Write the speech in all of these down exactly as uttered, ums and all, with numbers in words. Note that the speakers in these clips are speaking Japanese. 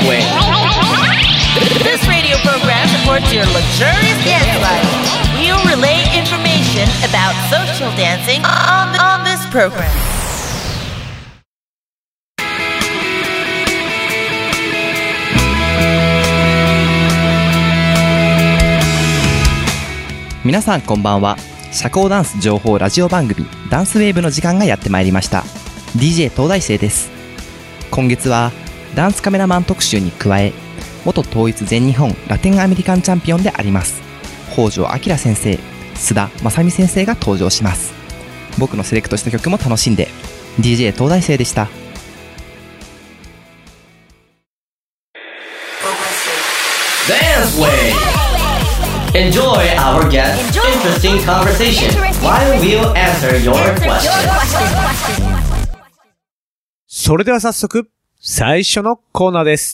Wave. This radio program supports your luxurious dance life. We'll relay information about social dancing on, the, on this program. 皆さんこんばんは。社交ダンス情報ラジオ番組ダンスウェーブの時間がやってまいりました。 ディージェー 東大生です。今月はダンスカメラマン特集に加え、元統一全日本ラテンアメリカンチャンピオンであります北条明先生、須田正美先生が登場します。僕のセレクトした曲も楽しんで。 ディージェー 東大生でした。 Dance Wave.Enjoy our guest's interesting conversation while we'll answer your questions. それでは早速、最初のコーナーです。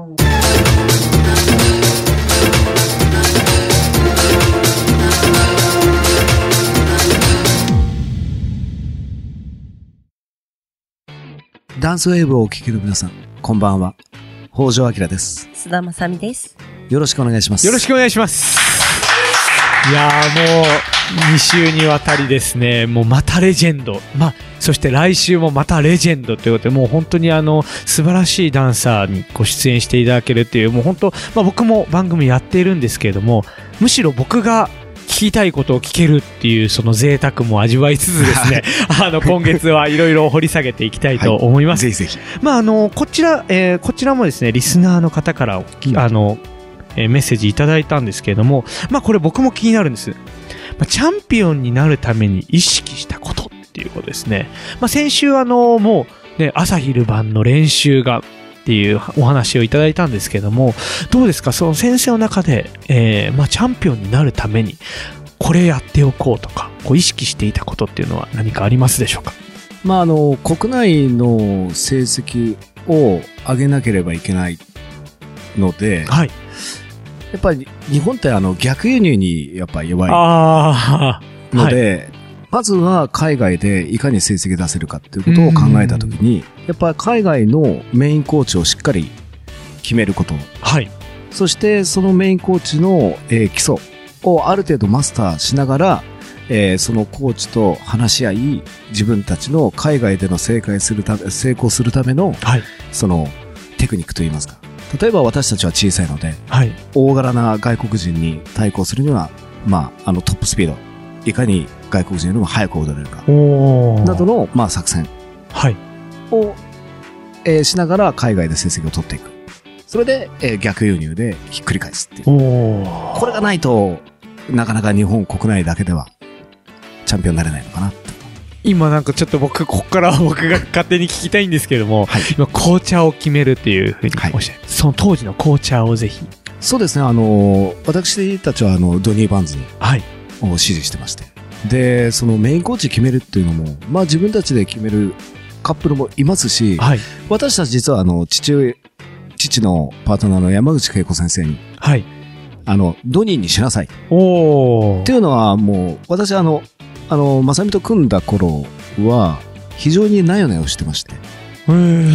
ダンスウェーブをお聞きの皆さん、こんばんは。北条明です。 須田正美です。 よろしくお願いします。 よろしくお願いします。いやーもうに週にわたりですね、もうまたレジェンド、まあそして来週もまたレジェンドということで、もう本当にあの素晴らしいダンサーにご出演していただけるっていう、もう本当、まあ僕も番組やっているんですけれども、むしろ僕が聞きたいことを聞けるっていうその贅沢も味わいつつですねあの今月はいろいろ掘り下げていきたいと思います。 はい、ぜひぜひ。 まああのこちら、えー、こちらもですねリスナーの方から、うん、あのえー、メッセージいただいたんですけれども、まあこれ僕も気になるんです。まあ、チャンピオンになるために意識したことっていうことですね。まあ先週あのもうね朝昼晩の練習がっていうお話をいただいたんですけども、どうですかその先生の中で、えー、まあチャンピオンになるためにこれやっておこうとかこう意識していたことっていうのは何かありますでしょうか。 まああの国内の成績を上げなければいけないので、はい。やっぱり日本ってあの逆輸入にやっぱり弱いので、はい、まずは海外でいかに成績出せるかっていうことを考えたときに、やっぱり海外のメインコーチをしっかり決めること、はい、そしてそのメインコーチの、えー、基礎をある程度マスターしながら、えー、そのコーチと話し合い、自分たちの海外での正解するため成功するための、はい、そのテクニックといいますか。例えば私たちは小さいので、はい、大柄な外国人に対抗するには、まあ、あのトップスピード、いかに外国人よりも速く踊れるか、などの、まあ、作戦を、えー、しながら海外で成績を取っていく。それで、えー、逆輸入でひっくり返すっていう。これがないと、なかなか日本国内だけではチャンピオンになれないのかなって。 今なんかちょっと僕ここから僕が勝手に聞きたいんですけども、はい、今紅茶を決めるっていうふうにおっしゃる、はい、その当時の紅茶をぜひ。 そうですね、あの私たちはあのドニー・バンズを支持してまして、はい、でそのメインコーチ決めるっていうのも、まあ、自分たちで決めるカップルもいますし、はい、私たち実はあの父父のパートナーの山口恵子先生に、はい、あのドニーにしなさいおっていうのはもう私あのあの、まさみと組んだ頃は、非常になよなよしてまして。ふ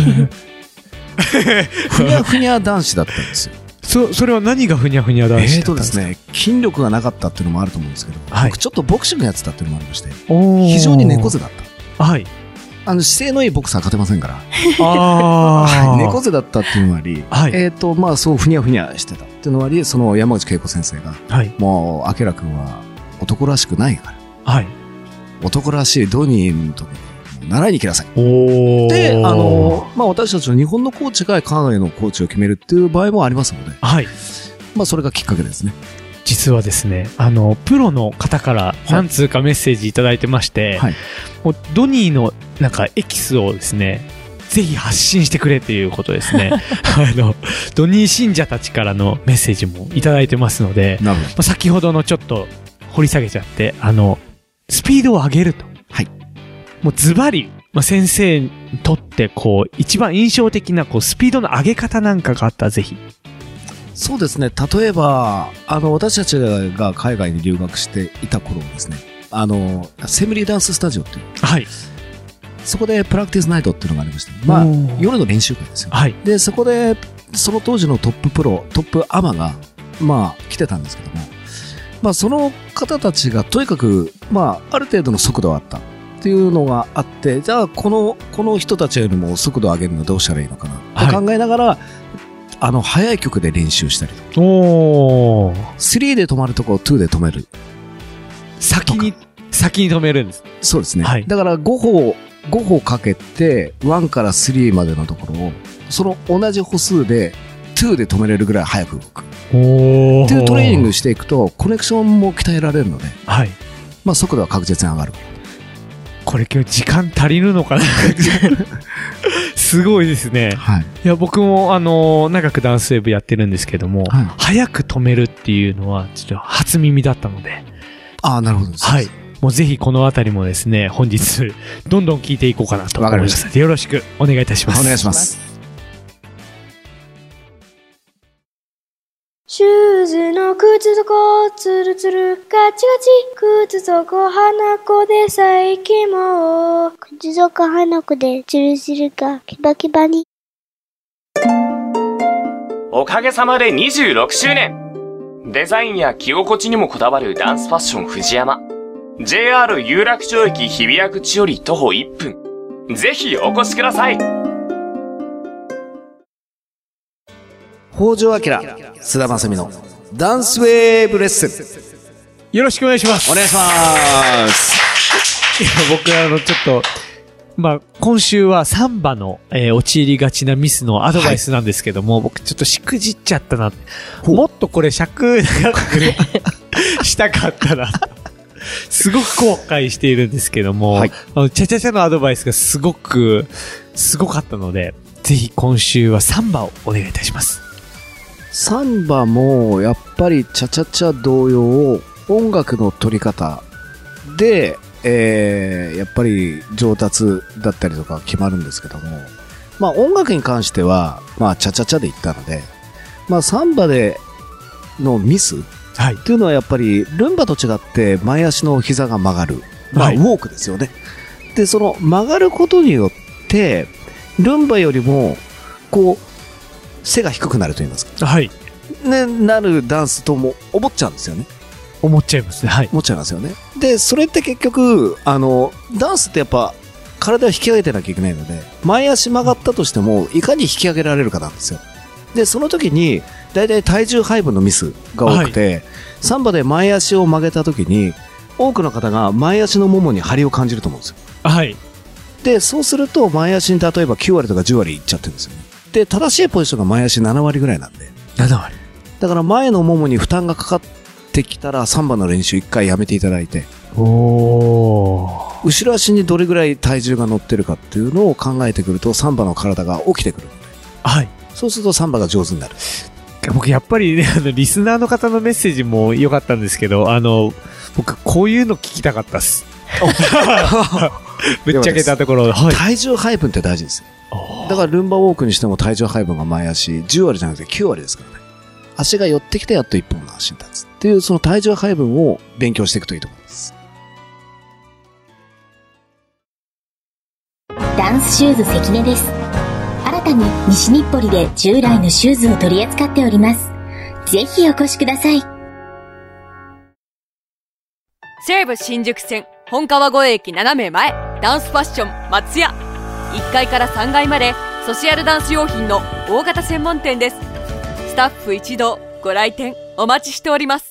にゃふにゃ男子だったんですよ。 そ、それは何がふにゃふにゃ男子だったんですか？ えーとですね、筋力がなかったっていうのもあると思うんですけど、はい、僕ちょっとボクシングやってたっていうのもありまして、非常に猫背だった。はい。あの、姿勢のいいボクサー勝てませんから。あ猫背だったっていうのもあり、はい、えっと、まあ、そう、ふにゃふにゃしてたっていうのもあり、その山口恵子先生が、はい、もう、明君は男らしくないから、はい。男らしいドニーのところに習いに来なさい。で、あの、まあ、私たちの日本のコーチが海外のコーチを決めるっていう場合もありますので、はい。まあ、それがきっかけですね。 実はですね、あの、プロの方から何通かメッセージいただいてまして、はい。もうドニーのなんかエキスをですね、ぜひ発信してくれっていうことですね。あの、ドニー信者たちからのメッセージもいただいてますので、なるほど。まあ、先ほどのちょっと掘り下げちゃって、あの、スピードを上げると。はい。もうズバリ、まあ、先生にとってこう、一番印象的なこう、スピードの上げ方なんかがあったらぜひ。 そうですね。例えば、あの、私たちが海外に留学していた頃ですね、あの、セムリーダンススタジオっていう。はい。そこでプラクティスナイトっていうのがありまして、まあ、夜の練習会ですよ。はい。で、そこで、 その当時のトッププロ、トップアマが、まあ、来てたんですけども、まあ、その方たちがとにかく、まあ、ある程度の速度があったっていうのがあって、じゃあ、この、この人たちよりも速度を上げるのはどうしたらいいのかなと考えながら、はい、あの、速い曲で練習したりとか。おー。スリーで止まるとこをツーで止める。 先に、先に止めるんです。 そうですね。はい、だからごほう、ごほうかけて、ワンからスリーまでのところを、その同じ歩数で、ツーで止めれるぐらい速く動く。っていうトレーニングしていくと、コネクションも鍛えられるので、はい。まあ速度は確実に上がる。 これ今日時間足りるのかなすごいですね。はい。いや、僕もあのー、長くダンスウェーブやってるんですけども、はい、早く止めるっていうのは、ちょっと初耳だったので。 ああ、なるほどです。 はい。もうぜひこのあたりもですね、本日、どんどん聞いていこうかなと思います。わかりました。よろしくお願いいたします。 お願いします。 シューズの靴底ツルツルガチガチ靴底花子で最近も靴底花子でツルツルがキバキバに。 おかげさまでにじゅうろくしゅうねん。デザインや着心地にもこだわるダンスファッション藤山。ジェイアール 有楽町駅日比谷口より徒歩いっぷん。ぜひお越しください。 北条明、須田正美のダンスウェーブレッスン。 よろしくお願いします。 お願いします。 いや、僕あの、ちょっと、まあ、今週はサンバの、えー、陥りがちなミスのアドバイスなんですけども、はい、僕ちょっとしくじっちゃったな。もっとこれ尺長くしたかったな。すごく後悔しているんですけども、はい、あの、チャチャチャのアドバイスがすごく、すごかったので、ぜひ今週はサンバをお願いいたします。 サンバもやっぱりチャチャチャ同様音楽の取り方で、えー、やっぱり上達だったりとか決まるんですけども、まあ音楽に関してはまあチャチャチャで言ったので、まあサンバでのミスっていうのはやっぱりルンバと違って前足の膝が曲がる、まあウォークですよね。でその曲がることによってルンバよりもこう背が低くなると言いますか。はい。ね、なるダンスとも思っちゃうんですよね。 思っちゃいますね。はい。 思っちゃいますよね。で、それって結局、あの、ダンスってやっぱ、体を引き上げてなきゃいけないので、前足曲がったとしても、いかに引き上げられるかなんですよ。で、その時に、だいたい体重配分のミスが多くて、はい、サンバで前足を曲げた時に、多くの方が前足のももに張りを感じると思うんですよ。はい。で、そうすると、前足に例えばきゅうわりとかじゅうわりいっちゃってるんですよね。で、正しいポジションが前足ななわりぐらいなんで。 ななわり。 だから前のももに負担がかかってきたらサンバの練習一回やめていただいて。おー。後ろ足にどれぐらい体重が乗ってるかっていうのを考えてくるとサンバの体が起きてくる。はい。そうするとサンバが上手になる。 僕やっぱりね、あの、リスナーの方のメッセージも良かったんですけど、あの、僕こういうの聞きたかったっす。ぶっちゃけたところ、 はい、体重配分って大事ですよ。だからルンバウォークにしても体重配分が前足じゅうわりじゃなくてきゅうわりですからね。足が寄ってきてやっと一本の足に立つっていうその体重配分を勉強していくといいと思います。 ダンスシューズ関根です。新たに西日暮里で従来のシューズを取り扱っております。ぜひお越しください。 西武新宿線本川越駅斜め前、ダンスファッション松屋。いっかいからさんがいまでソシアルダンス用品の大型専門店です。スタッフ一同ご来店お待ちしております。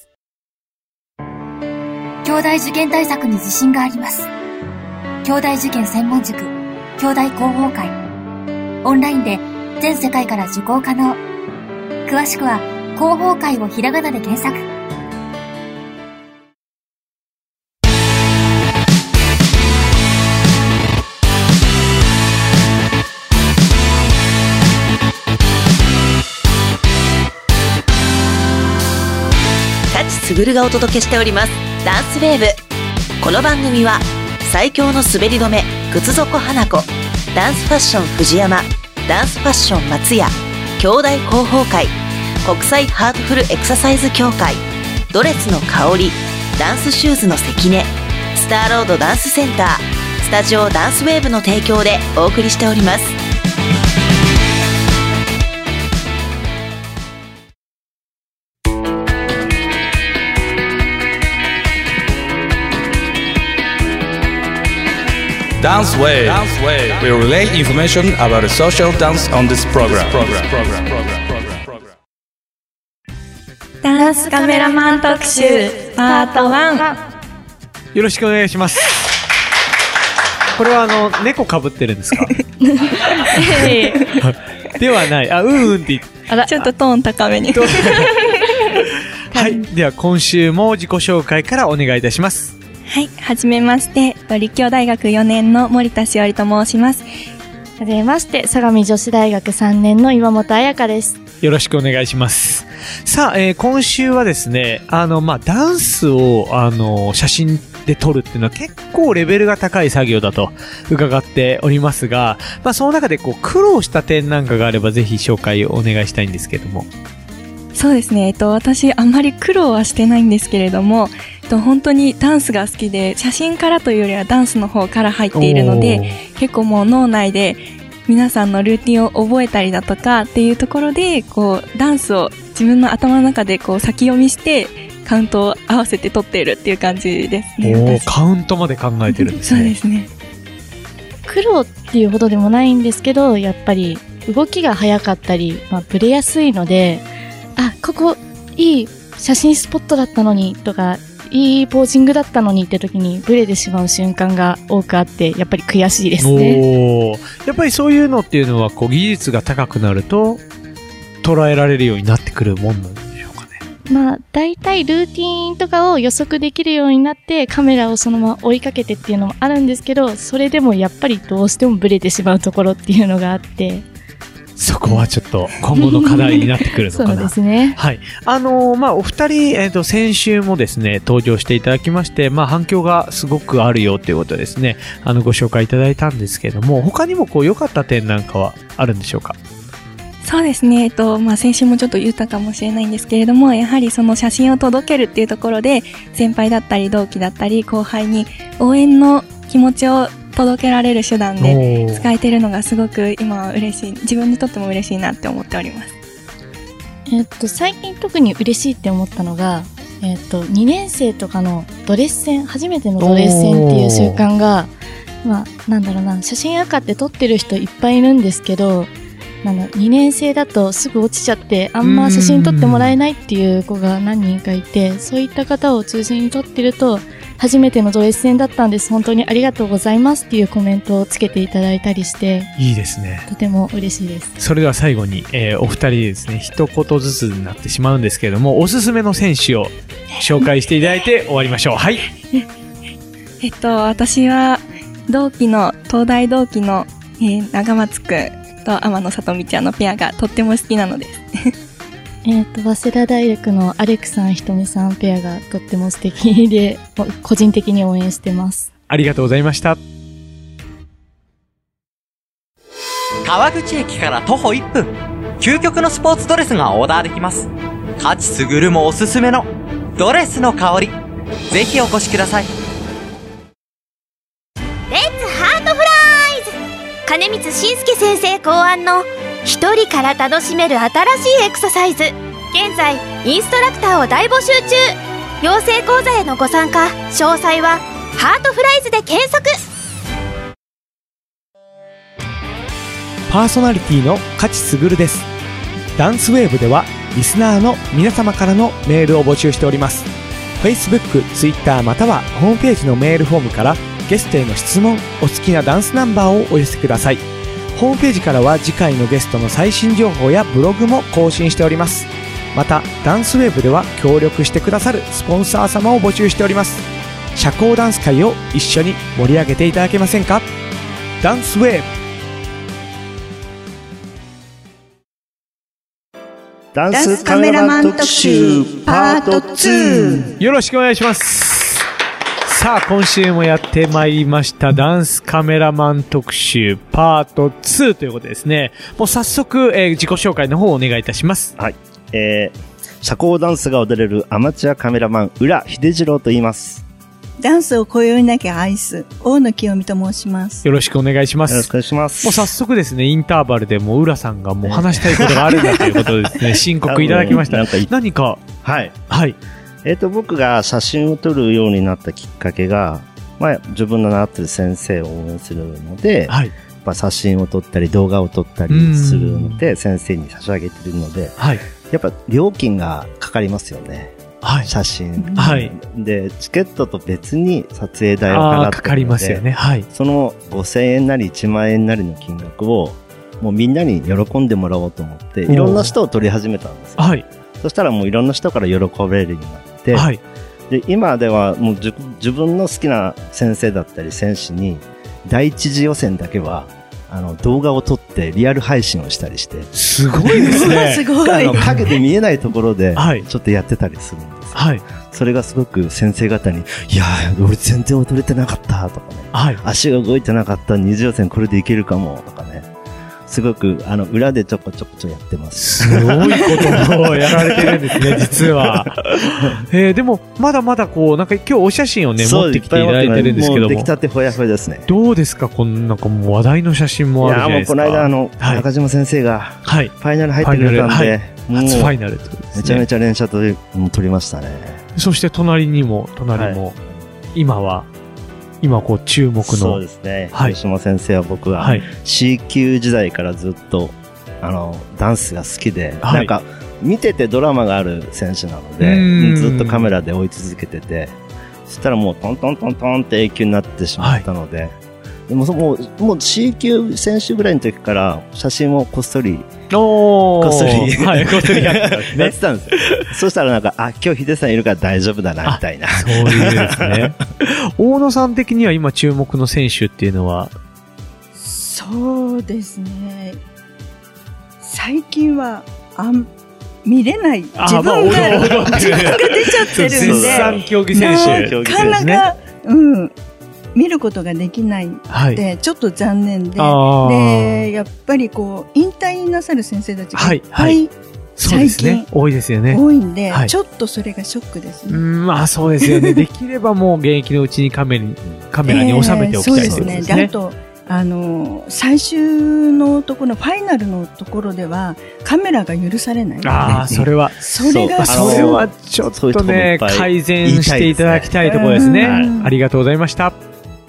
兄弟受験対策に自信があります。兄弟受験専門塾兄弟広報会、オンラインで全世界から受講可能。詳しくは広報会をひらがなで検索。 すぐるがお届けしておりますダンスウェーブ。この番組は最強の滑り止め靴底花子、ダンスファッション藤山、ダンスファッション松屋、兄弟広報会、国際ハートフルエクササイズ協会、ドレスの香り、ダンスシューズの関根、スターロードダンスセンター、スタジオダンスウェーブの提供でお送りしております。 Dance Wave will relay information about social dance on this program. ダンスカメラマン特集パートワン。 よろしくお願いします。これはあの猫被ってるんですか？ではない。あ、うんうんって言って。 あら、ちょっとトーン高めに。 はい。では今週も自己紹介からお願いいたします。 はい。はじめまして、立教大学よねんの森田しおりと申します。 はじめまして、相模女子大学さんねんの岩本彩香です。 よろしくお願いします。さあ、えー、今週はですね、あの、まあ、ダンスを、あの、写真で撮るっていうのは結構レベルが高い作業だと伺っておりますが、まあ、その中でこう、苦労した点なんかがあればぜひ紹介をお願いしたいんですけども。 そうですね、えっと、私あんまり苦労はしてないんですけれども、えっと、本当にダンスが好きで、写真からというよりはダンスの方から入っているので、結構もう脳内で皆さんのルーティンを覚えたりだとかっていうところで、こうダンスを自分の頭の中でこう先読みしてカウントを合わせて撮っているっていう感じですね。 おー、カウントまで考えてるんですね。 そうですね。 苦労っていうほどでもないんですけど、やっぱり動きが速かったり、まあ、ブレやすいので、あ、ここいい写真スポットだったのにとか、いいポージングだったのにって時にブレてしまう瞬間が多くあって、やっぱり悔しいですね。 おー、やっぱりそういうのっていうのはこう技術が高くなると捉えられるようになってくるもんなんでしょうかね。 まあ大体ルーティーンとかを予測できるようになってカメラをそのまま追いかけてっていうのもあるんですけど、それでもやっぱりどうしてもブレてしまうところっていうのがあって、 そこはちょっと今後の課題になってくるのかな。 そうですね。 はい。あのー、まあ、お二人、えっと、先週もですね、登場していただきまして、まあ、反響がすごくあるよということですね、あの、ご紹介いただいたんですけども、他にもこう、良かった点なんかはあるんでしょうか？ そうですね。えっと、まあ、先週もちょっと言ったかもしれないんですけれども、やはりその写真を届けるっていうところで、先輩だったり同期だったり後輩に応援の気持ちを届けられる手段で使えているのがすごく今は嬉しい、自分にとっても嬉しいなって思っております。 えっと最近特に嬉しいって思ったのが、えっとにねん生とかのドレッセン、初めてのドレッセンっていう習慣が、まあなんだろうな、写真赤って撮ってる人いっぱいいるんですけど、なんだにねん生だとすぐ落ちちゃってあんま写真撮ってもらえないっていう子が何人かいて、そういった方を中心に撮ってると、初めてのドレッセンだったんです、本当にありがとうございますっていうコメントをつけていただいたりして、 いいですね。 とても嬉しいです。 それでは最後に、えー、お二人でですね、一言ずつになってしまうんですけれども、おすすめの選手を紹介していただいて終わりましょう。はい。 えっと、私は同期の、東大同期の、えー、長松くんと天野さとみちゃんのペアがとっても好きなのです。 えっと、早稲田大学のアレクさん、ひとみさんペアがとっても素敵で、個人的に応援してます。 ありがとうございました。 川口駅から徒歩いっぷん、究極のスポーツドレスがオーダーできます。勝ち優もおすすめのドレスの香り、ぜひお越しください。 レッツハートフライズ、金光信介先生考案の一人から楽しめる新しいエクササイズ。現在インストラクターを大募集中。養成講座へのご参加詳細はハートフライズで検索。 パーソナリティの勝優です。ダンスウェーブではリスナーの皆様からのメールを募集しております。 Facebook、Twitter またはホームページのメールフォームからゲストへの質問、お好きなダンスナンバーをお寄せください。ホームページからは次回のゲストの最新情報やブログも更新しております。またダンスウェーブでは協力してくださるスポンサー様を募集しております。社交ダンス界を一緒に盛り上げていただけませんか？ダンスウェーブ。 ダンスカメラマン特集パートツー、 よろしくお願いします。さあ今週もやってまいりましたダンスカメラマン特集パートツーということですね。もう早速、えー、自己紹介の方をお願いいたします。 はい、えー、社交ダンスが踊れるアマチュアカメラマン浦秀次郎と言います。 ダンスを今宵なきゃ愛す大野清美と申します。 よろしくお願いします。 よろしくお願いします。 もう早速ですね、インターバルでもう浦さんがもう話したいことがあるんだということでですね、申告いただきました。何か、 はい。 はい。 えっと、僕が写真を撮るようになったきっかけが、 まあ、自分の習ってる先生を応援するので、はい、まあ、写真を撮ったり動画を撮ったりするので先生に差し上げてるので、はい、やっぱ料金がかかりますよね。はい、写真、はい、でチケットと別に撮影代を払ってるので、かかりますよね。はい、そのごせんえんなりいちまんえんなりの金額をもうみんなに喜んでもらおうと思っていろんな人を撮り始めたんですよ。はい、そしたらもういろんな人から喜ばれるようになって、はい、で今ではもう自分の好きな先生だったり選手に第一次予選だけはあの動画を撮ってリアル配信をしたりして、 すごいですね。 すごい。あの影で見えないところでちょっとやってたりするんですよ。はい、それがすごく先生方に、いやー俺全然踊れてなかったとかね、はい、足が動いてなかった、二次予選これでいけるかもとかね、すごくあの裏でちょこちょこちょやってます。 すごいことをやられてるんですね、実は。えー、でもまだまだこうなんか今日お写真をね持ってきていただいてるんですけども、もう出来たてほやほやですね。 どうですか、このなんかもう話題の写真もあるじゃないですか。 いやもうこの間あの、はい、中島先生がファイナル入ってくれたんで、はい、 初ファイナルってことですね。 めちゃめちゃ連射と撮りましたね。 そして隣にも隣も、はい、今は今こう注目の、 そうですね、はい、吉島先生は僕は C 級時代からずっとあのダンスが好きで、はい、なんか見ててドラマがある選手なのでずっとカメラで追い続けてて、そしたらもうトントントントンって永久になってしまったので、はい、でももう、もう C 級選手ぐらいの時から写真をこっそりおこっそり、 はい、こっそりやってたんですね。 やってたんですよ。そしたらなんか、あ、今日ヒデさんいるから大丈夫だなみたいな。 そういうですね。大野さん的には今注目の選手っていうのは？ そうですね。最近はあん見れない自分が、自分が出ちゃってるんで、 絶賛競技選手、 なかなか、うん。見ることができないので、はい、ちょっと残念で、で、やっぱりこう、引退なさる先生たちがいっぱい、最近、 多いですよね。 多いんで、はい、ちょっとそれがショックですね。 うん、まあそうですよね。できればもう現役のうちにカメラに、カメラに収めておきたいですね。 そうですね。で、あと、あの、最終のところ、ファイナルのところでは、カメラが許されない。 ああ、それは、 それが、 それはちょっとね、改善していただきたいところですね。ありがとうございました。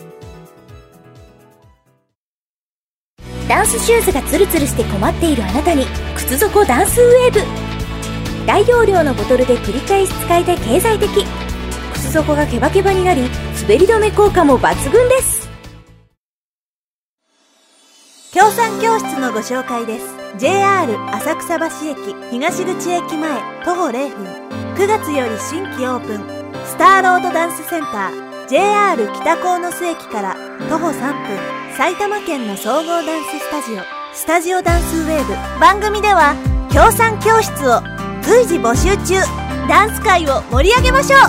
ダンスシューズがツルツルして困っているあなたに靴底ダンスウェーブ。大容量のボトルで繰り返し使えて経済的。靴底がケバケバになり滑り止め効果も抜群です。協賛教室のご紹介です。 ジェイアール 浅草橋駅東口駅前徒歩れいふん。くがつより新規オープンスターロードダンスセンター ジェイアール 北鴻巣駅から徒歩さんぷん。埼玉県の総合ダンススタジオスタジオダンスウェーブ。番組では協賛教室を随時募集中。ダンス界を盛り上げましょう。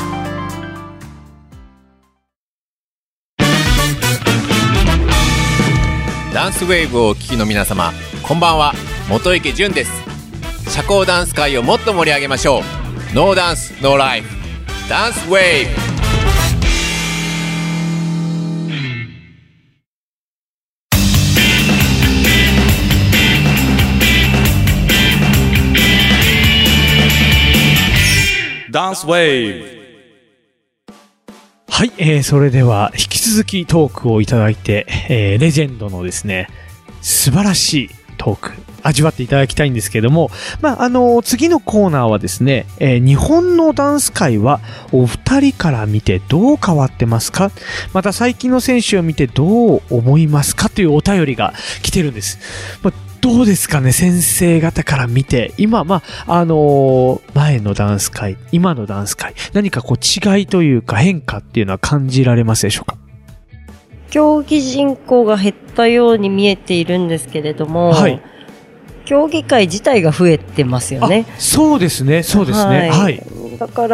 ダンスウェーブをお聞きの皆様、こんばんは。元池潤です。社交ダンス界をもっと盛り上げましょう。ノーダンスノーライフ、ダンスウェーブ。 ダンスウェーブ。 はい、えー、それでは引き続きトークをいただいて、えー、レジェンドのですね、素晴らしいトーク味わっていただきたいんですけども、まあ、あのー、次のコーナーはですね、えー、日本のダンス界はお二人から見てどう変わってますか？また最近の選手を見てどう思いますか？というお便りが来てるんです。まあどうですかね、先生方から見て、今、まあ、あのー、前のダンス界、今のダンス界、何かこう違いというか変化っていうのは感じられますでしょうか？ 競技人口が減ったように見えているんですけれども、はい、競技会自体が増えてますよね。 そうですね、そうですね。はい。はい、 だから、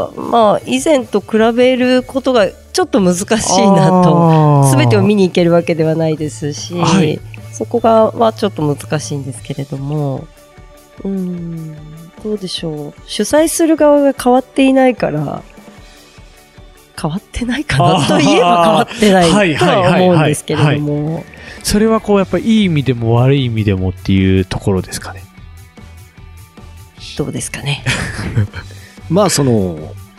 まあ、以前と比べることがちょっと難しいなと、すべてを見に行けるわけではないですし、はい、そこがはちょっと難しいんですけれども、うーん、どうでしょう。主催する側が変わっていないから、変わってないかなといえば変わってないとは思うんですけれども。 それはこうやっぱりいい意味でも悪い意味でもっていうところですかね。 どうですかね。 まあその、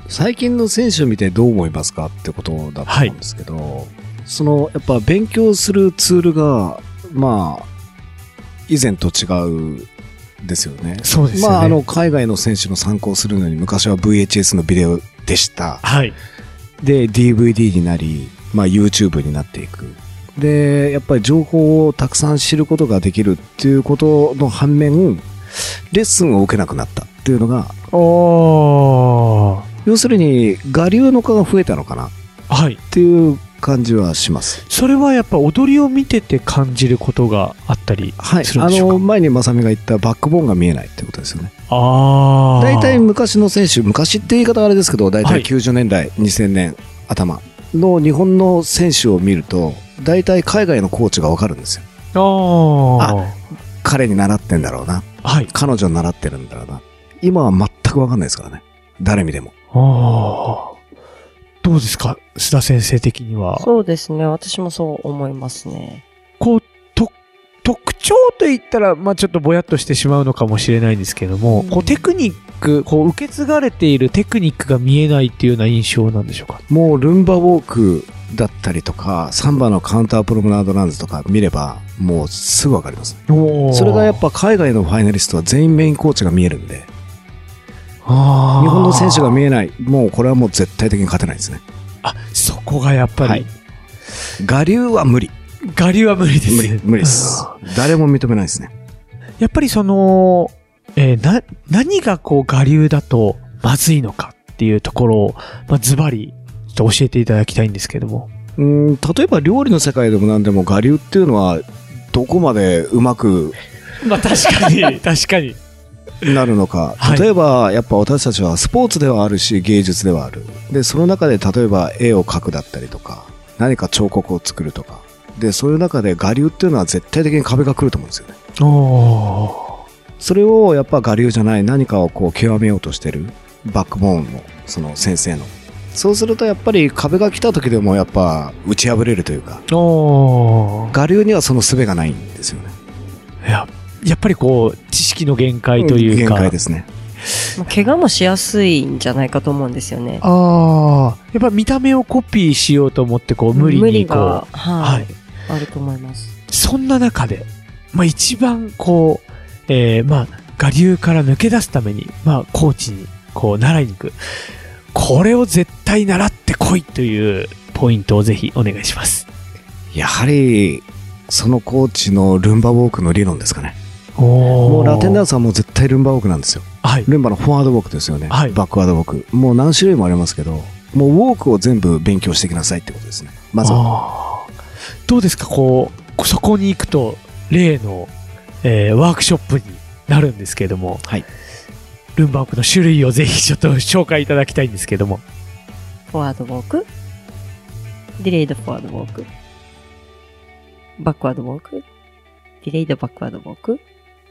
最近の選手を見てどう思いますかってことだと思うんですけど、はい、そのやっぱ勉強するツールがまあ以前と違うですよね。 そうですよね。 まああの海外の選手の参考するのに昔は ブイエイチエス のビデオでした。 はい。 で ディーブイディー になり、まあ YouTube になっていく。でやっぱり情報をたくさん知ることができるっていうことの反面、レッスンを受けなくなったっていうのが、 おー。 要するに我流の科が増えたのかな、 はい、 っていう感じはします。 それはやっぱ踊りを見てて感じることがあったりするんでしょうか。 はい、あの前にまさみが言ったバックボーンが見えないってことですよね。 ああ。 大体昔の選手、昔って言い方はあれですけど、大体きゅうじゅうねんだい、はい、にせんねん頭の日本の選手を見ると、大体海外のコーチがわかるんですよ。ああ、彼に習ってんだろうな、はい、彼女に習ってるんだろうな。今は全くわかんないですからね、誰見ても。 ああ。どうですか、須田先生的には。 そうですね、私もそう思いますね。 こう、と、特徴と言ったら、まあちょっとぼやっとしてしまうのかもしれないんですけども、うん、こうテクニック、こう受け継がれているテクニックが見えないっていうような印象なんでしょうか。 もうルンバウォークだったりとか、サンバのカウンタープロムナードランズとか見れば、もうすぐわかります。それがやっぱ海外のファイナリストは全員メインコーチが見えるんで、あ、日本の選手が見えない、もうこれはもう絶対的に勝てないですね。 あ、そこがやっぱり、はい、 我流は無理。 我流は無理です。 無理、無理です。誰も認めないですね。 やっぱりその、えー、な、何がこう我流だとまずいのかっていうところを、まあ、ズバリちょっと教えていただきたいんですけども。 うん、例えば料理の世界でも何でも我流っていうのはどこまでうまく、 まあ確かに確かになるのか。例えばやっぱ私たちはスポーツではあるし芸術ではある。でその中で例えば絵を描くだったりとか何か彫刻を作るとかで、そういう中で我流っていうのは絶対的に壁が来ると思うんですよね。おー。それをやっぱ我流じゃない何かをこう極めようとしてるバックボーンのその先生の、そうするとやっぱり壁が来た時でもやっぱ打ち破れるというか、我流にはその術がないんですよね。 いや、やっぱりこう知識の限界というか、 限界ですね。 怪我もしやすいんじゃないかと思うんですよね。 ああ、やっぱ見た目をコピーしようと思ってこう無理にこう、無理が、 はい、はい、あると思います。 そんな中で、まあ一番こう、えー、まあ我流から抜け出すために、まあコーチにこう習いに行く。これを絶対習ってこいというポイントをぜひお願いします。 やはりそのコーチのルンバウォークの理論ですかね。もうラテンダンスはもう絶対ルンバウォークなんですよ。はい、ルンバのフォワードウォークですよね。はい、バックワードウォーク。もう何種類もありますけど、もうウォークを全部勉強してきなさいってことですね。まずは。 どうですか、こうそこに行くと例の、えー、ワークショップになるんですけれども、はい、ルンバウォークの種類をぜひちょっと紹介いただきたいんですけども。 フォワードウォーク、ディレイドフォワードウォーク、バックワードウォーク、ディレイドバックワードウォーク、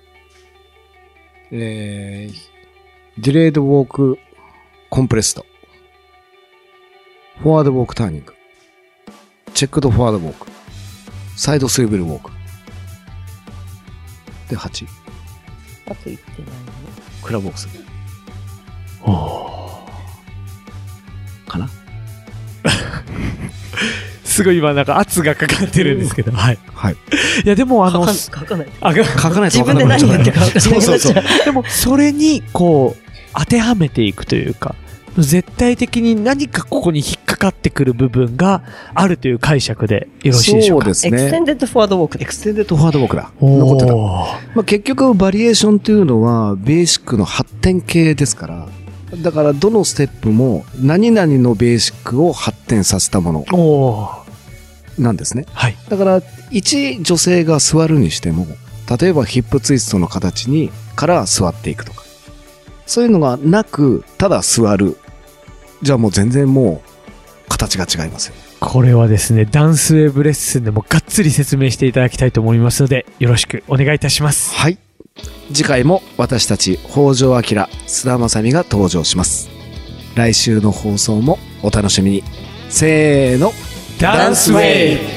えー、ディレイドウォークコンプレスト、フォワードウォークターニング、チェックドフォワードウォーク、サイドスイブルウォークではち。 あと言ってないのクラブボックスかなすごい今なんか圧がかかってるんですけど、はい。はい。いやでもあの、 書かない。 あ、書かないと自分で何言ってか分かんない。 そうそうそう。 でもそれにこう当てはめていくというか、絶対的に何かここに引っかかってくる部分があるという解釈でよろしいでしょうか。 そうですね。 エクステンデッドフォワードウォークで。 エクステンデッドフォワードウォークだ。残ってた。まあ結局バリエーションというのはベーシックの発展系ですから。だからどのステップも何々のベーシックを発展させたものなんですね。はい。だから一女性が座るにしても、例えばヒップツイストの形にから座っていくとか、そういうのがなくただ座る。じゃあもう全然もう形が違いますよ。 これはですね、ダンスウェーブレッスンでもがっつり説明していただきたいと思いますので、よろしくお願いいたします。 はい。次回も私たち北条明、須田正美が登場します。来週の放送もお楽しみに。せーの、 ダンスウェーブ。